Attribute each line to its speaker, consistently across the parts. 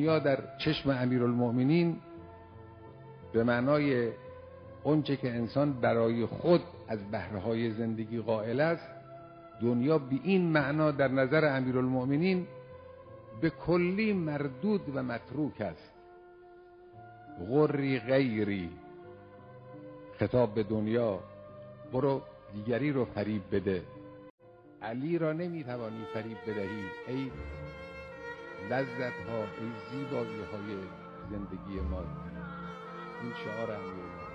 Speaker 1: دنیا در چشم امیرالمؤمنین به معنای اونچه که انسان برای خود از بهره‌های زندگی قائل است، دنیا به این معنا در نظر امیرالمؤمنین به کلی مردود و متروک است. غری غیری، خطاب به دنیا، برو دیگری رو فریب بده، علی را نمیتوانی فریب بدهی ای لذت ها، ای زیبایی های زندگی ما. این شعار امیرالمؤمنین.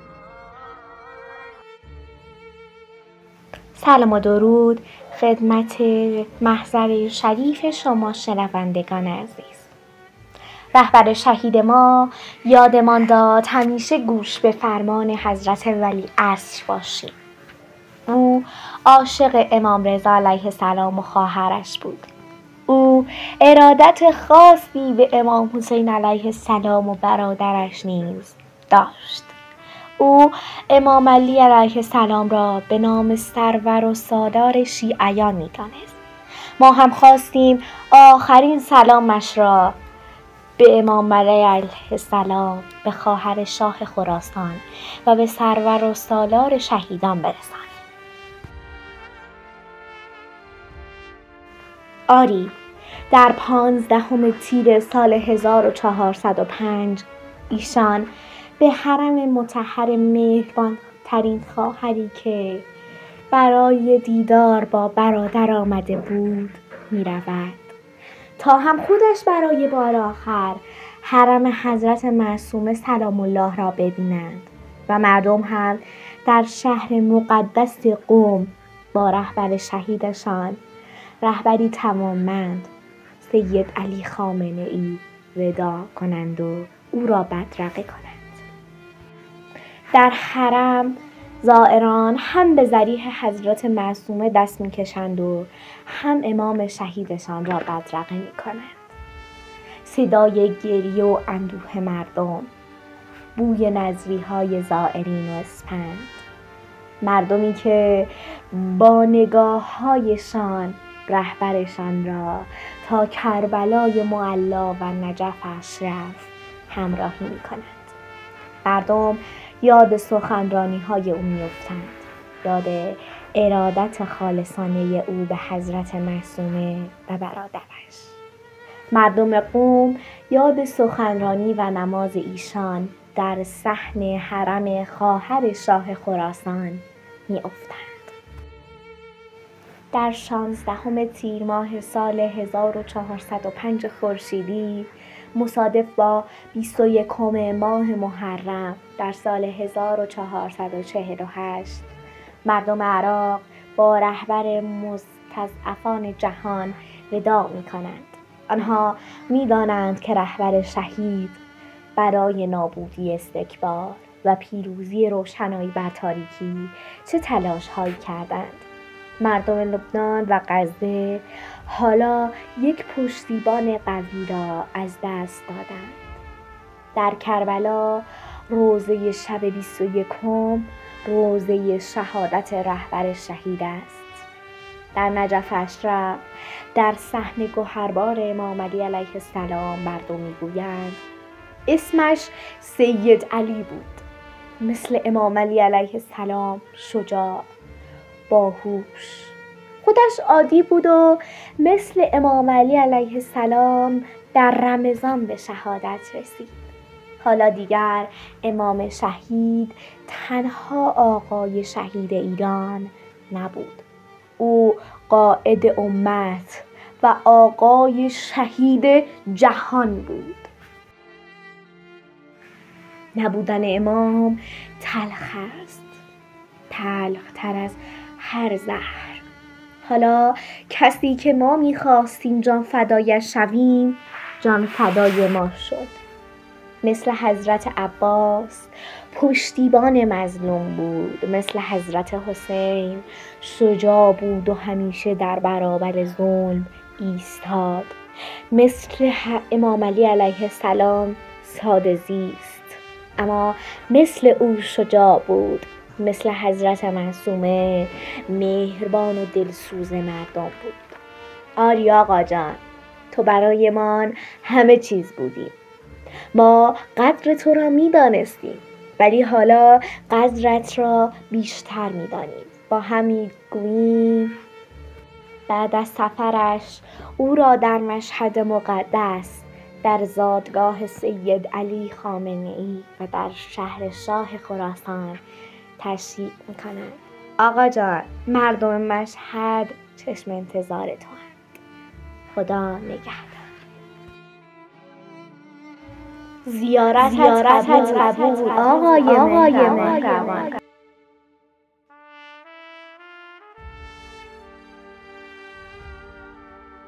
Speaker 2: سلام و درود خدمت محضر شریف شما شنوندگان عزیز. رهبر شهید ما یادمان داد همیشه گوش به فرمان حضرت ولی عصر باشیم. او عاشق امام رضا علیه السلام و خواهرش بود. او ارادت خاصی به امام حسین علیه السلام و برادرش نیز داشت. او امام علی علیه السلام را به نام سرور و سالار شیعیان می‌دانست. ما هم خواستیم آخرین سلامش را به امام علی علیه السلام، به خواهر شاه خراسان و به سرور و سالار شهیدان برسانیم. آری، در 15 تیر سال 1405 ایشان به حرم مطهر مهربان ترین خواهری که برای دیدار با برادر آمده بود می رود تا هم خودش برای بار آخر حرم حضرت معصومه سلام الله را ببینند و مردم هم در شهر مقدس قم با رهبر شهیدشان، رهبری توانمند سید علی خامنه‌ای، وداع کنند و او را بدرقه کنند. در حرم زائران هم به ضریح حضرت معصومه دست می‌کشند و هم امام شهیدشان را بدرقه می‌کنند. صدای گریه و اندوه مردم، بوی نذریهای زائرین و اسپند، مردمی که با نگاه‌هایشان رهبرشان را تا کربلای معلا و نجف اشرف همراهی می‌کنند. مردم یاد سخنرانی‌های او می‌افتند، یاد ارادت خالصانه او به حضرت معصومه و برادرش. مردم قم یاد سخنرانی و نماز ایشان در صحن حرم خواهر شاه خراسان می‌افتند. در 16 تیر ماه سال 1405 خورشیدی مصادف با 21 ماه محرم در سال 1448 مردم عراق با رهبر مستضعفان جهان وداع می‌کنند. آنها می‌دانند که رهبر شهید برای نابودی استکبار و پیروزی روشنایی بر تاریکی چه تلاش‌هایی کردند. مردم لبنان و غزه حالا یک پشتیبان قوی را از دست دادند. در کربلا روزه شب 21 روزه شهادت رهبر شهید است. در نجف اشرف در صحن گوهربار امام علی علیه السلام مردم میگویند اسمش سید علی بود، مثل امام علی علیه السلام شجاع، باهوش، خودش عادی بود و مثل امام علی علیه السلام در رمضان به شهادت رسید. حالا دیگر امام شهید تنها آقای شهید ایران نبود، او قائد امت و آقای شهید جهان بود. نبودن امام تلخ است، تلختر از هر زهر. حالا کسی که ما می‌خواستیم جان فدایش شویم جان فدای ما شد. مثل حضرت عباس پشتیبان مظلوم بود، مثل حضرت حسین شجاع بود و همیشه در برابر ظلم ایستاد، مثل امام علی علیه السلام ساده زیست اما مثل او شجاع بود، مثل حضرت معصومه مهربان و دلسوز مردم بود. آری آقا جان، تو برایمان همه چیز بودی، ما قدر تو را می‌دانستیم، ولی حالا قدرت را بیشتر می‌دانیم. با هم گوییم بعد از سفرش او را در مشهد مقدس، در زادگاه سید علی خامنه‌ای و در شهر شاه خراسان تشییع می‌کنند. آقا جان، مردم مشهد چشم انتظار تو هست. خدا نگهدار. زیارتت قبول آقای مهربان.